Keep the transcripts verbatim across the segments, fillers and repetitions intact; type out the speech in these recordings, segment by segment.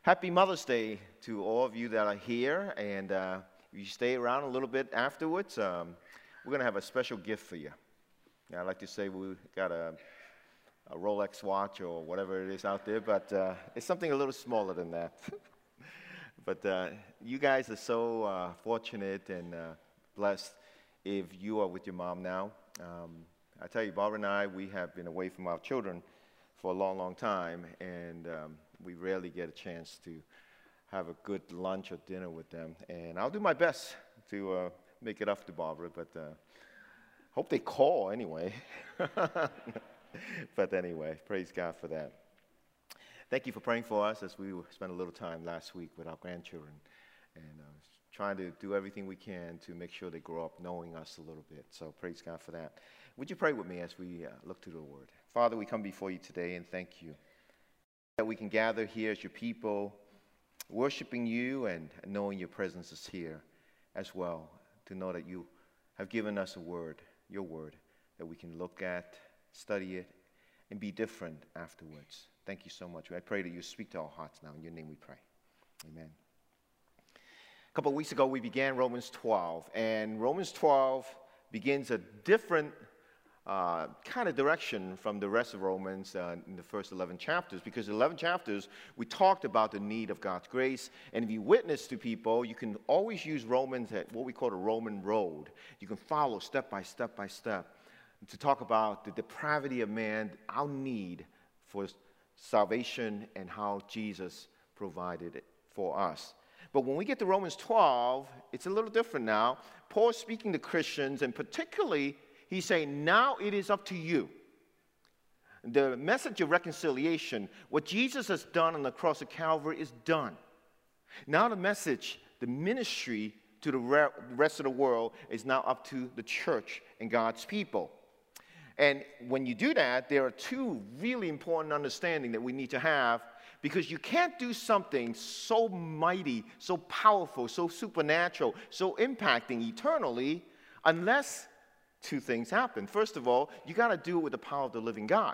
Happy Mother's Day to all of you that are here, and uh, if you stay around a little bit afterwards, um, we're going to have a special gift for you. Now, I'd like to say we got a, a Rolex watch or whatever it is out there, but uh, it's something a little smaller than that. But uh, you guys are so uh, fortunate and uh, blessed if you are with your mom now. Um, I tell you, Barbara and I, we have been away from our children for a long, long time, and um, we rarely get a chance to have a good lunch or dinner with them. And I'll do my best to uh, make it up to Barbara, but uh, hope they call anyway. But anyway, praise God for that. Thank you for praying for us as we spent a little time last week with our grandchildren and uh, trying to do everything we can to make sure they grow up knowing us a little bit. So praise God for that. Would you pray with me as we uh, look to the Word? Father, we come before you today and thank you that we can gather here as your people, worshiping you and knowing your presence is here as well, to know that you have given us a word, your word, that we can look at, study it, and be different afterwards. Thank you so much. I pray that you speak to our hearts now. In your name we pray. Amen. A couple of weeks ago, we began Romans twelve, and Romans twelve begins a different uh, kind of direction from the rest of Romans uh, in the first eleven chapters, because in eleven chapters, we talked about the need of God's grace, and if you witness to people, you can always use Romans at what we call the Roman road. You can follow step by step by step to talk about the depravity of man, our need for salvation, and how Jesus provided it for us. But when we get to Romans twelve, it's a little different now. Paul's speaking to Christians, and particularly, he's saying, now it is up to you. The message of reconciliation, what Jesus has done on the cross of Calvary is done. Now the message, the ministry to the rest of the world is now up to the church and God's people. And when you do that, there are two really important understandings that we need to have, because you can't do something so mighty, so powerful, so supernatural, so impacting eternally unless two things happen. First of all, you got to do it with the power of the living God.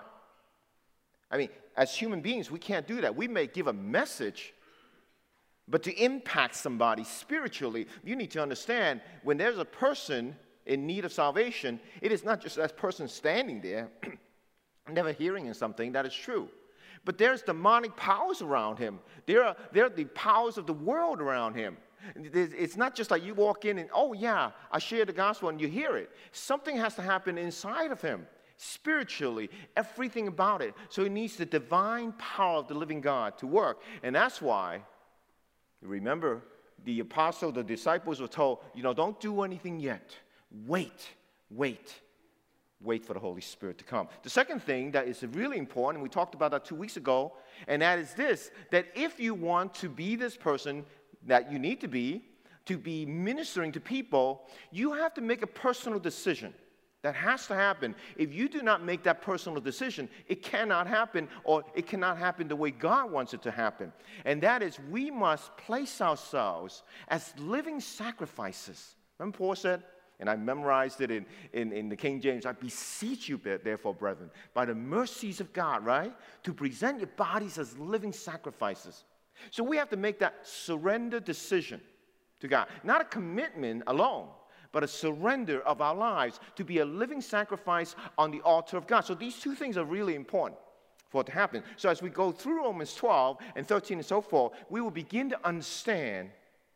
I mean, as human beings, we can't do that. We may give a message, but to impact somebody spiritually, you need to understand when there's a person in need of salvation, it is not just that person standing there, never hearing something that is true. But there's demonic powers around him. There are, there are the powers of the world around him. It's not just like you walk in and, oh yeah, I share the gospel and you hear it. Something has to happen inside of him, spiritually, everything about it. So he needs the divine power of the living God to work. And that's why, remember, the apostle, the disciples were told, you know, don't do anything yet. Wait, wait, wait for the Holy Spirit to come. The second thing that is really important, and we talked about that two weeks ago, and that is this, that if you want to be this person that you need to be, to be ministering to people, you have to make a personal decision. That has to happen. If you do not make that personal decision, it cannot happen, or it cannot happen the way God wants it to happen. And that is, we must place ourselves as living sacrifices. Remember Paul said, and I memorized it in, in, in the King James, I beseech you, therefore, brethren, by the mercies of God, right, to present your bodies as living sacrifices. So we have to make that surrender decision to God. Not a commitment alone, but a surrender of our lives to be a living sacrifice on the altar of God. So these two things are really important for it to happen. So as we go through Romans twelve and thirteen and so forth, we will begin to understand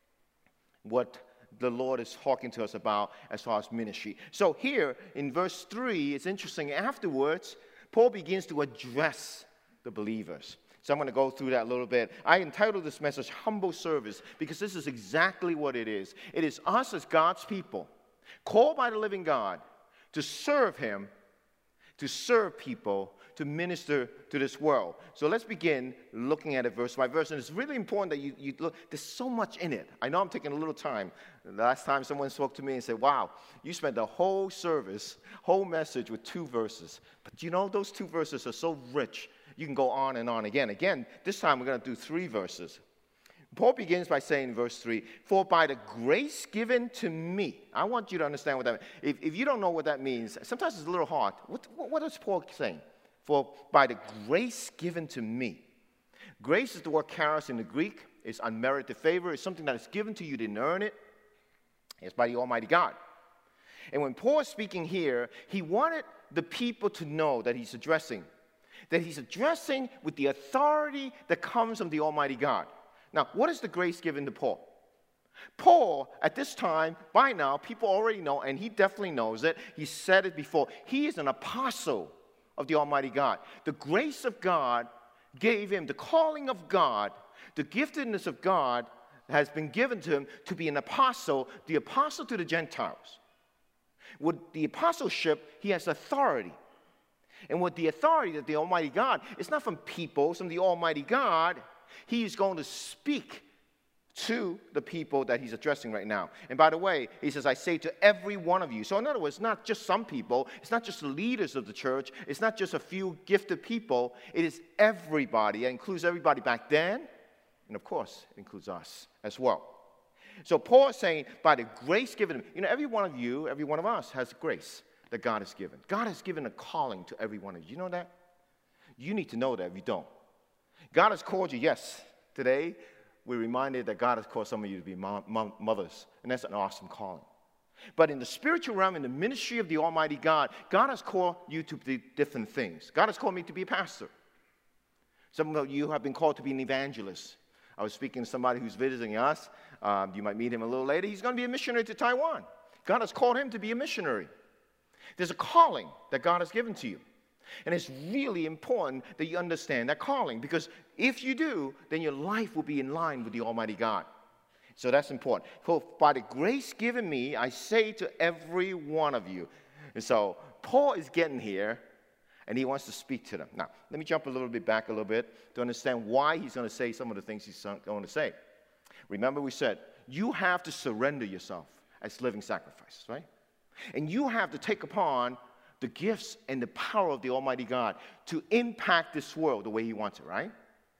what the Lord is talking to us about as far as ministry. So here in verse three, it's interesting. Afterwards, Paul begins to address the believers. So I'm going to go through that a little bit. I entitled this message, Humble Service, because this is exactly what it is. It is us as God's people, called by the living God, to serve Him, to serve people, to minister to this world. So let's begin looking at it verse by verse. And it's really important that you, you look. There's so much in it. I know I'm taking a little time. The last time someone spoke to me and said, wow, you spent the whole service, whole message with two verses. But you know, those two verses are so rich. You can go on and on again. Again, this time we're going to do three verses. Paul begins by saying in verse three, for by the grace given to me. I want you to understand what that means. If, if you don't know what that means, sometimes it's a little hard. What, what, what is Paul saying? For by the grace given to me. Grace is the word charis in the Greek. It's unmerited favor. It's something that is given to you. You didn't earn it. It's by the Almighty God. And when Paul is speaking here, he wanted the people to know that he's addressing, that he's addressing with the authority that comes from the Almighty God. Now, what is the grace given to Paul? Paul, at this time, by now, people already know, and he definitely knows it. He said it before. He is an apostle of the Almighty God. The grace of God gave him, the calling of God, the giftedness of God has been given to him to be an apostle, the apostle to the Gentiles. With the apostleship, he has authority. And with the authority that the Almighty God, it's not from people, it's from the Almighty God. He is going to speak to the people that he's addressing right now. And by the way, he says, I say to every one of you. So in other words, not just some people. It's not just the leaders of the church. It's not just a few gifted people. It is everybody. It includes everybody back then. And of course, it includes us as well. So Paul is saying, by the grace given him, you know, every one of you, every one of us has grace that God has given. God has given a calling to every one of you. You know that? You need to know that if you don't. God has called you, yes. Today, we're reminded that God has called some of you to be mom, mom, mothers, and that's an awesome calling. But in the spiritual realm, in the ministry of the Almighty God, God has called you to do different things. God has called me to be a pastor. Some of you have been called to be an evangelist. I was speaking to somebody who's visiting us. Um, you might meet him a little later. He's going to be a missionary to Taiwan. God has called him to be a missionary. There's a calling that God has given to you. And it's really important that you understand that calling, because if you do, then your life will be in line with the Almighty God. So that's important. For by the grace given me, I say to every one of you. And so Paul is getting here, and he wants to speak to them. Now, let me jump a little bit back a little bit to understand why he's going to say some of the things he's going to say. Remember we said, you have to surrender yourself as living sacrifices, right? And you have to take upon the gifts and the power of the Almighty God to impact this world the way he wants it, right?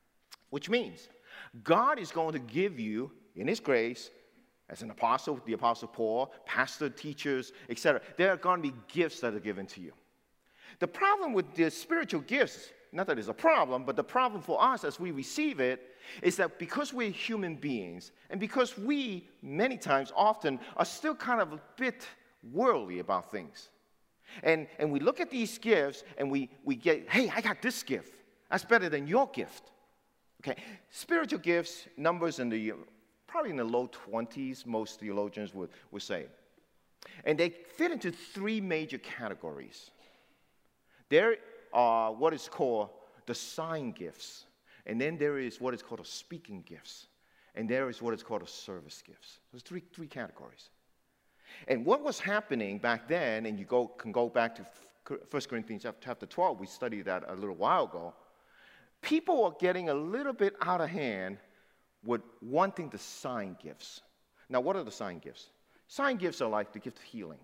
Which means God is going to give you, in his grace, as an apostle, the Apostle Paul, pastor, teachers, et cetera, there are going to be gifts that are given to you. The problem with the spiritual gifts, not that it's a problem, but the problem for us as we receive it is that because we're human beings and because we, many times, often, are still kind of a bit worldly about things. And, and we look at these gifts and we, we get, hey, I got this gift. That's better than your gift. Okay, spiritual gifts, numbers in the, probably in the low twenties, most theologians would, would say. And they fit into three major categories. There are what is called the sign gifts. And then there is what is called a speaking gifts. And there is what is called a service gifts. There's three, three categories. And what was happening back then, and you go, can go back to First Corinthians chapter twelve, we studied that a little while ago, people were getting a little bit out of hand with wanting the sign gifts. Now, what are the sign gifts? Sign gifts are like the gift of healing.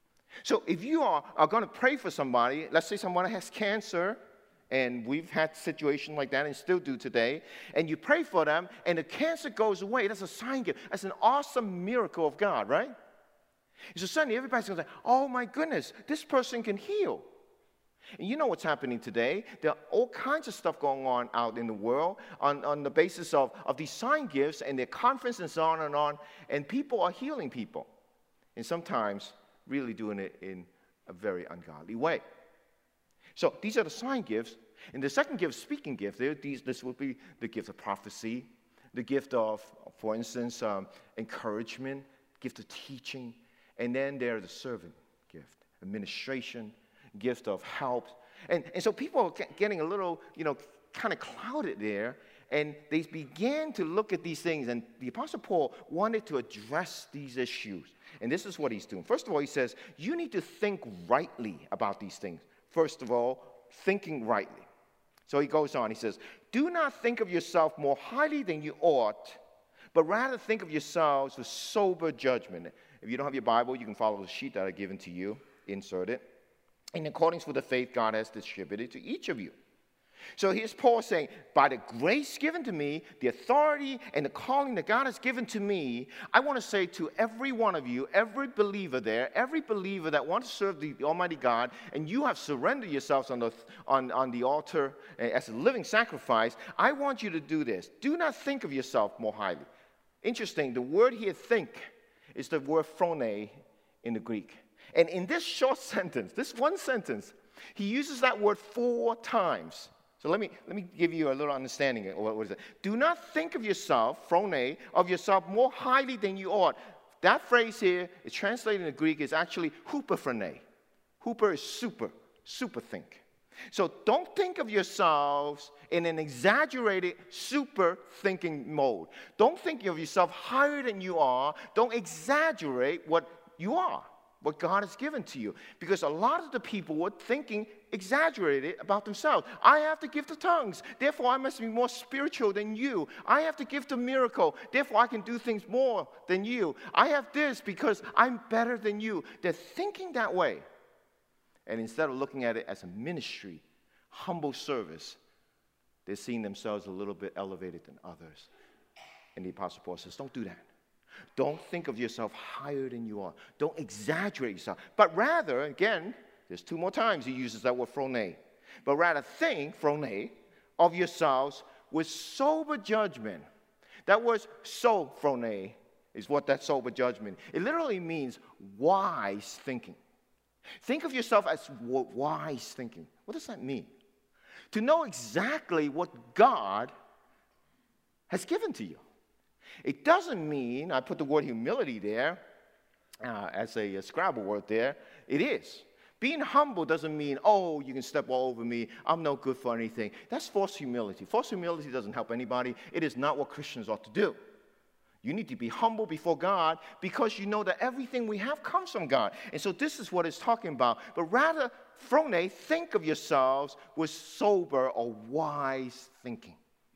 So if you are, are going to pray for somebody, let's say someone has cancer, and we've had situations like that and still do today, and you pray for them, and the cancer goes away, that's a sign gift. That's an awesome miracle of God, right? So suddenly everybody's going to say, oh my goodness, this person can heal. And you know what's happening today? There are all kinds of stuff going on out in the world on, on the basis of, of these sign gifts and their conference and so on and on. And people are healing people. And sometimes really doing it in a very ungodly way. So these are the sign gifts. And the second gift, speaking gift, these, this will be the gift of prophecy, the gift of, for instance, um, encouragement, gift of teaching. And then there's the servant gift, administration, gift of help. And, and so people are getting a little, you know, kind of clouded there. And they began to look at these things. And the Apostle Paul wanted to address these issues. And this is what he's doing. First of all, he says, you need to think rightly about these things. First of all, thinking rightly. So he goes on. He says, do not think of yourself more highly than you ought, but rather think of yourselves with sober judgment. If you don't have your Bible, you can follow the sheet that I've given to you. Insert it. In accordance with the faith God has distributed to each of you. So here's Paul saying, by the grace given to me, the authority and the calling that God has given to me, I want to say to every one of you, every believer there, every believer that wants to serve the Almighty God, and you have surrendered yourselves on the, on, on the altar as a living sacrifice, I want you to do this. Do not think of yourself more highly. Interesting, the word here, think, is the word phrone in the Greek. And in this short sentence, this one sentence, he uses that word four times. So let me, let me give you a little understanding of what is it. Do not think of yourself, phrone, of yourself more highly than you ought. That phrase here is translated in the Greek is actually huperphrone. Huper is super, super think. So don't think of yourselves in an exaggerated super thinking mode. Don't think of yourself higher than you are. Don't exaggerate what you are, what God has given to you. Because a lot of the people were thinking exaggerated about themselves. I have the gift of tongues, therefore I must be more spiritual than you. I have the gift of miracle, therefore I can do things more than you. I have this because I'm better than you. They're thinking that way. And instead of looking at it as a ministry, humble service, they're seeing themselves a little bit elevated than others. And the Apostle Paul says, don't do that. Don't think of yourself higher than you are. Don't exaggerate yourself. But rather, again, there's two more times he uses that word phrone. But rather think, phrone, of yourselves with sober judgment. That word so, phrone, is what that sober judgment. It literally means wise thinking. Think of yourself as wise thinking. What does that mean? To know exactly what God has given to you. It doesn't mean, I put the word humility there uh, as a, a Scrabble word there. It is. Being humble doesn't mean, oh, you can step all over me. I'm no good for anything. That's false humility. False humility doesn't help anybody. It is not what Christians ought to do. You need to be humble before God because you know that everything we have comes from God. And so this is what it's talking about. But rather, phrone, think of yourselves with sober or wise thinking.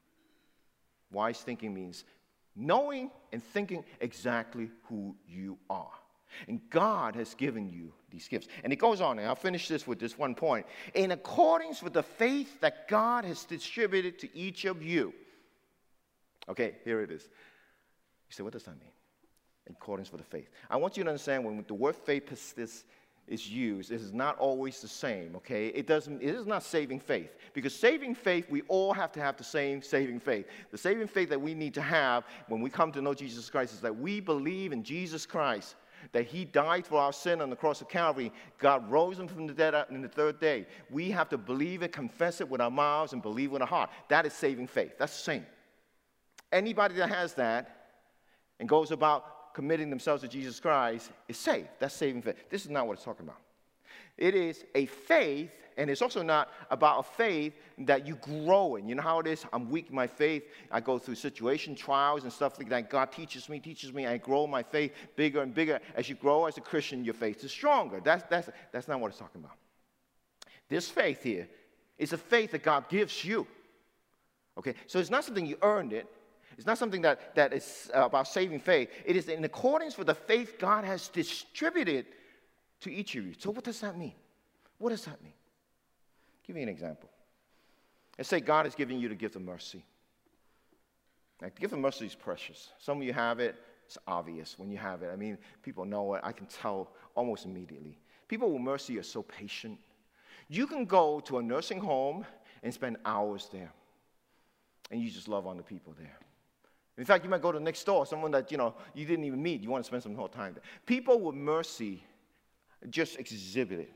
Wise thinking means knowing and thinking exactly who you are. And God has given you these gifts. And it goes on, and I'll finish this with this one point. In accordance with the faith that God has distributed to each of you. Okay, here it is. You say, what does that mean? In accordance with the faith. I want you to understand when the word faith is, is used, it is not always the same, okay? It doesn't, it is not saving faith. Because saving faith, we all have to have the same saving faith. The saving faith that we need to have when we come to know Jesus Christ is that we believe in Jesus Christ, that he died for our sin on the cross of Calvary. God rose him from the dead on the third day. We have to believe it, confess it with our mouths, and believe with our heart. That is saving faith. That's the same. Anybody that has that and goes about committing themselves to Jesus Christ is saved. That's saving faith. This is not what it's talking about. It is a faith, and it's also not about a faith that you grow in. You know how it is? I'm weak in my faith. I go through situation, trials, and stuff like that. God teaches me, teaches me. I grow my faith bigger and bigger. As you grow as a Christian, your faith is stronger. That's, that's, that's not what it's talking about. This faith here is a faith that God gives you. Okay? So it's not something you earned it. It's not something that, that is about saving faith. It is in accordance with the faith God has distributed to each of you. So what does that mean? What does that mean? Give me an example. Let's say God has given you the gift of mercy. Now, the gift of mercy is precious. Some of you have it. It's obvious when you have it. I mean, people know it. I can tell almost immediately. People with mercy are so patient. You can go to a nursing home and spend hours there, and you just love on the people there. In fact, you might go to next door, someone that, you know, you didn't even meet. You want to spend some more time there. People with mercy just exhibit it.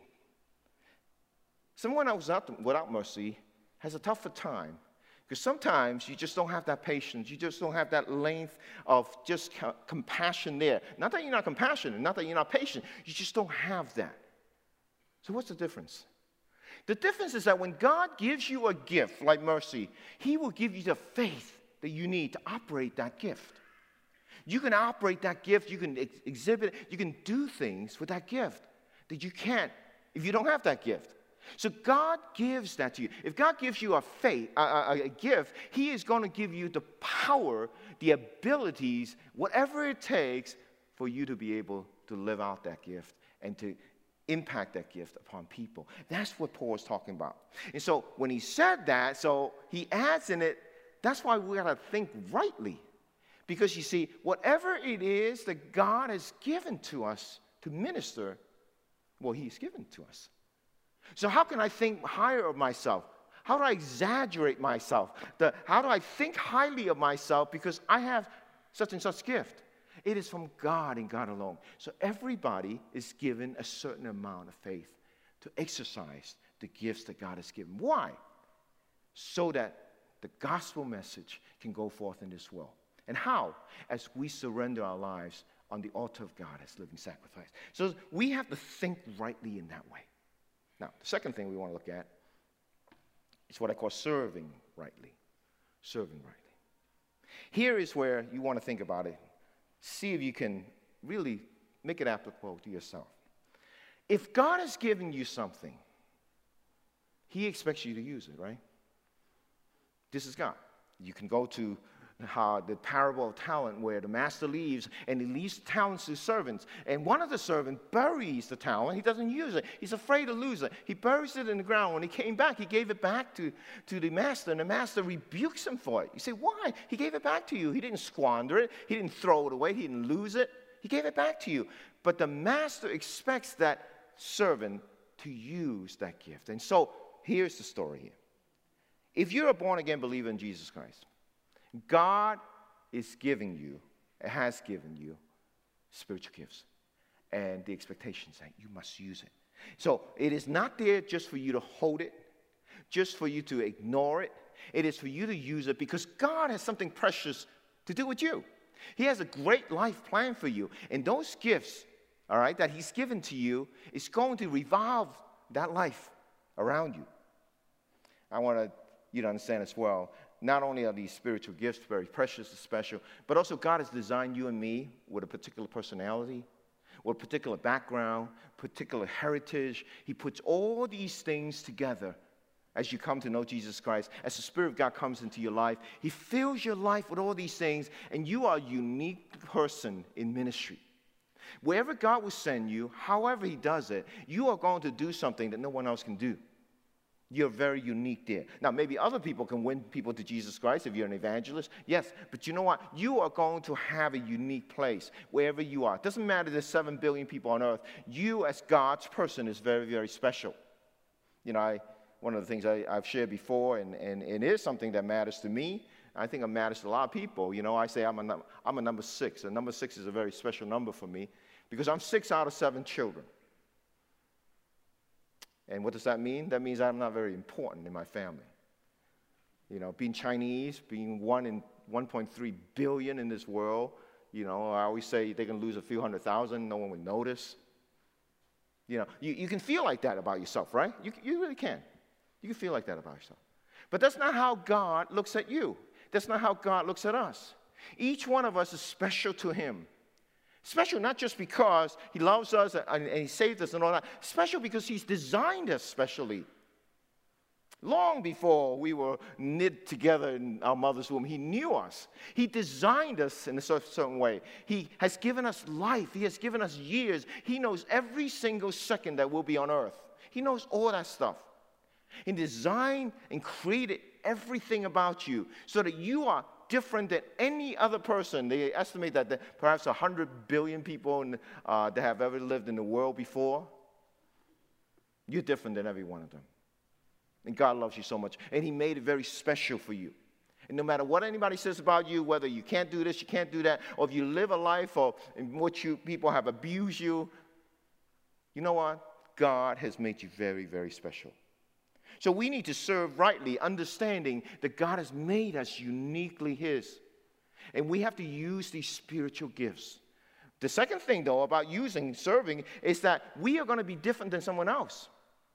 Someone else without mercy has a tougher time because sometimes you just don't have that patience. You just don't have that length of just compassion there. Not that you're not compassionate, not that you're not patient. You just don't have that. So what's the difference? The difference is that when God gives you a gift like mercy, he will give you the faith that you need to operate that gift. You can operate that gift, you can ex- exhibit it, you can do things with that gift that you can't if you don't have that gift. So God gives that to you. If God gives you a faith, a, a, a gift, he is going to give you the power, the abilities, whatever it takes for you to be able to live out that gift and to impact that gift upon people. That's what Paul is talking about. And so when he said that, so he adds in it, that's why we got to think rightly. Because you see, whatever it is that God has given to us to minister, well, he's given to us. So how can I think higher of myself? How do I exaggerate myself? The, how do I think highly of myself because I have such and such gift? It is from God and God alone. So everybody is given a certain amount of faith to exercise the gifts that God has given. Why? So that the gospel message can go forth in this world. And how? As we surrender our lives on the altar of God as living sacrifice. So we have to think rightly in that way. Now, the second thing we want to look at is what I call serving rightly. Serving rightly. Here is where you want to think about it. See if you can really make it applicable to yourself. If God has given you something, he expects you to use it, right? This is God. You can go to how the parable of talent where the master leaves and he leaves talents to servants. And one of the servants buries the talent. He doesn't use it. He's afraid to lose it. He buries it in the ground. When he came back, he gave it back to, to the master, and the master rebukes him for it. You say, why? He gave it back to you. He didn't squander it. He didn't throw it away. He didn't lose it. He gave it back to you. But the master expects that servant to use that gift. And so here's the story here. If you're a born-again believer in Jesus Christ, God is giving you, has given you, spiritual gifts. And the expectation is that you must use it. So it is not there just for you to hold it, just for you to ignore it. It is for you to use it because God has something precious to do with you. He has a great life plan for you. And those gifts, all right, that he's given to you is going to revolve that life around you. I want to, you to understand as well, not only are these spiritual gifts very precious and special, but also God has designed you and me with a particular personality, with a particular background, particular heritage. He puts all these things together as you come to know Jesus Christ. As the Spirit of God comes into your life, he fills your life with all these things, and you are a unique person in ministry. Wherever God will send you, however he does it, you are going to do something that no one else can do. You're very unique there. Now, maybe other people can win people to Jesus Christ if you're an evangelist. Yes, but you know what? You are going to have a unique place wherever you are. It doesn't matter there's seven billion people on earth. You as God's person is very, very special. You know, I, one of the things I, I've shared before, and, and, and it is something that matters to me. I think it matters to a lot of people. You know, I say I'm a, I'm a number six. And number six is a very special number for me because I'm six out of seven children. And what does that mean? That means I'm not very important in my family. You know, being Chinese, being one in one point three billion in this world, you know, I always say they can lose a few hundred thousand, no one would notice. You know, you, you can feel like that about yourself, right? You, you really can. You can feel like that about yourself. But that's not how God looks at you. That's not how God looks at us. Each one of us is special to him. Special not just because he loves us and he saved us and all that. Special because he's designed us specially. Long before we were knit together in our mother's womb, he knew us. He designed us in a certain way. He has given us life. He has given us years. He knows every single second that we'll be on earth. He knows all that stuff. He designed and created everything about you so that you are different than any other person. They estimate that there perhaps one hundred billion people in, uh, that have ever lived in the world before. You're different than every one of them. And God loves you so much. And he made it very special for you. And no matter what anybody says about you, whether you can't do this, you can't do that, or if you live a life or in which you, people have abused you, you know what? God has made you very, very special. So we need to serve rightly, understanding that God has made us uniquely his. And we have to use these spiritual gifts. The second thing, though, about using, serving, is that we are going to be different than someone else.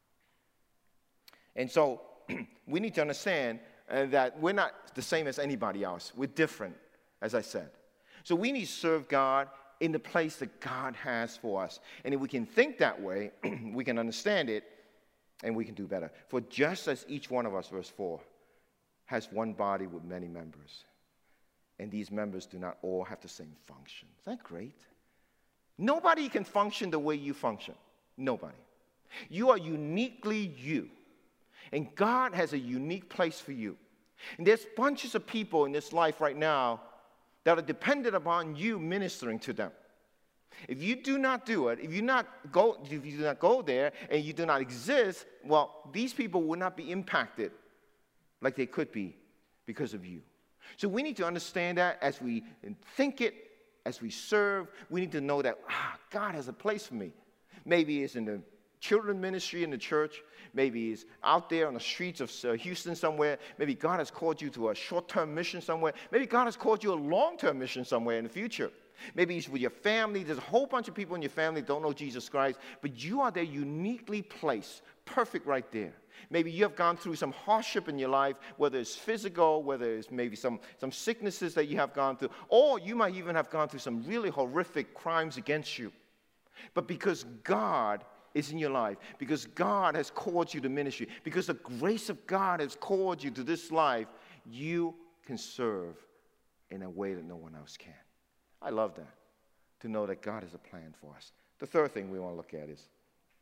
And so we need to understand uh, that we're not the same as anybody else. We're different, as I said. So we need to serve God in the place that God has for us. And if we can think that way, we can understand it, and we can do better. For just as each one of us, verse four, has one body with many members, and these members do not all have the same function. Is that great? Nobody can function the way you function. Nobody. You are uniquely you. And God has a unique place for you. And there's bunches of people in this life right now that are dependent upon you ministering to them. If you do not do it, if you not go, if you do not go there and you do not exist, well, these people will not be impacted like they could be because of you. So we need to understand that as we think it, as we serve, we need to know that ah, God has a place for me. Maybe it's in the children ministry in the church. Maybe it's out there on the streets of uh, Houston somewhere. Maybe God has called you to a short-term mission somewhere. Maybe God has called you a long-term mission somewhere in the future. Maybe it's with your family. There's a whole bunch of people in your family that don't know Jesus Christ, but you are there uniquely placed, perfect right there. Maybe you have gone through some hardship in your life, whether it's physical, whether it's maybe some, some sicknesses that you have gone through, or you might even have gone through some really horrific crimes against you. But because God is in your life, because God has called you to ministry, because the grace of God has called you to this life, you can serve in a way that no one else can. I love that, to know that God has a plan for us. The third thing we want to look at is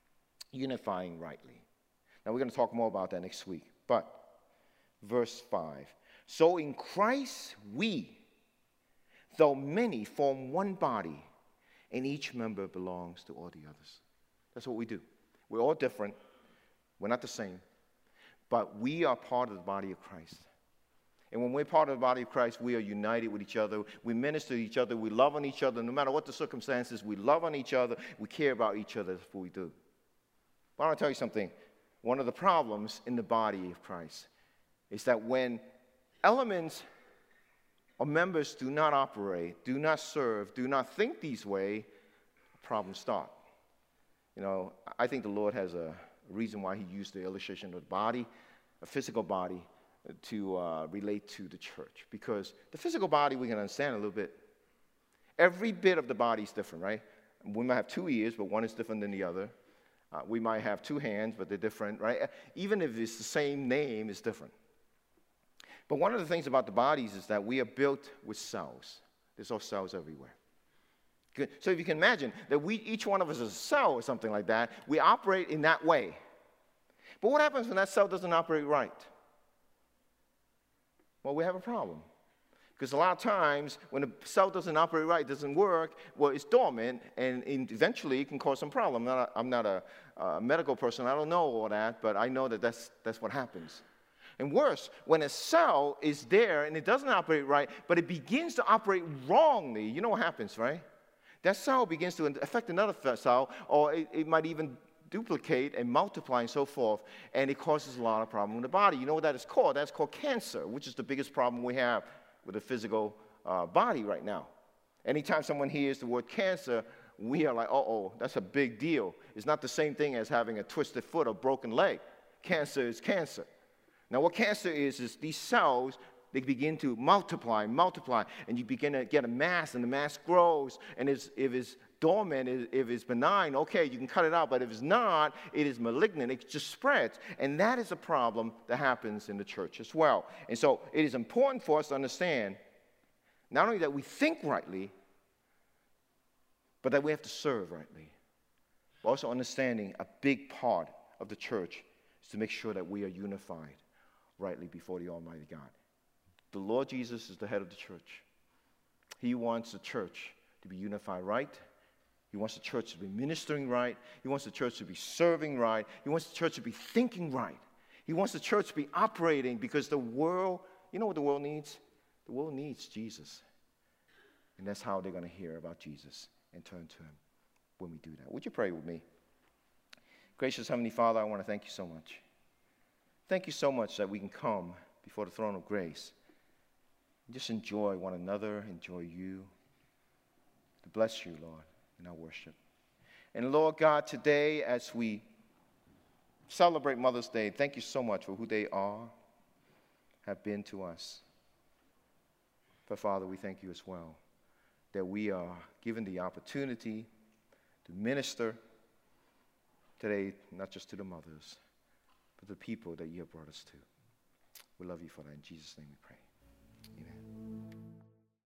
unifying rightly. Now, we're going to talk more about that next week. But, verse five, so in Christ we, though many, form one body, and each member belongs to all the others. That's what we do. We're all different. We're not the same. But we are part of the body of Christ. And when we're part of the body of Christ, we are united with each other. We minister to each other. We love on each other. No matter what the circumstances, we love on each other. We care about each other. That's what we do. But I want to tell you something. One of the problems in the body of Christ is that when elements or members do not operate, do not serve, do not think these way, problems start. You know, I think the Lord has a reason why he used the illustration of the body, a physical body, to uh, relate to the church. Because the physical body, we can understand a little bit. Every bit of the body is different, right? We might have two ears, but one is different than the other. Uh, we might have two hands, but they're different, right? Even if it's the same name, it's different. But one of the things about the bodies is that we are built with cells. There's all cells everywhere. Good. So if you can imagine that we, each one of us is a cell or something like that, we operate in that way. But what happens when that cell doesn't operate right? Well, we have a problem. Because a lot of times, when the cell doesn't operate right, doesn't work, well, it's dormant, and eventually it can cause some problem. I'm not a, I'm not a, a medical person. I don't know all that, but I know that that's, that's what happens. And worse, when a cell is there and it doesn't operate right, but it begins to operate wrongly, you know what happens, right? That cell begins to affect another cell, or it, it might even duplicate and multiply and so forth, and it causes a lot of problems in the body. You know what that is called? That's called cancer, which is the biggest problem we have with the physical uh, body right now. Anytime someone hears the word cancer, we are like, uh-oh, that's a big deal. It's not the same thing as having a twisted foot or broken leg. Cancer is cancer. Now, what cancer is, is these cells, they begin to multiply, multiply, and you begin to get a mass, and the mass grows, and it's, if it's dormant, if it's benign, okay, you can cut it out, but if it's not, it is malignant. It just spreads, and that is a problem that happens in the church as well. And so it is important for us to understand not only that we think rightly, but that we have to serve rightly. But also understanding a big part of the church is to make sure that we are unified rightly before the Almighty God. The Lord Jesus is the head of the church. He wants the church to be unified right. He wants the church to be ministering right. He wants the church to be serving right. He wants the church to be thinking right. He wants the church to be operating, because the world, you know what the world needs? The world needs Jesus. And that's how they're going to hear about Jesus and turn to him when we do that. Would you pray with me? Gracious Heavenly Father, I want to thank you so much. Thank you so much that we can come before the throne of grace and just enjoy one another, enjoy you. To bless you, Lord, in our worship. And Lord God, today as we celebrate Mother's Day, thank you so much for who they are, have been to us. But Father, we thank you as well that we are given the opportunity to minister today, not just to the mothers, but the people that you have brought us to. We love you for that. In Jesus' name we pray. Amen.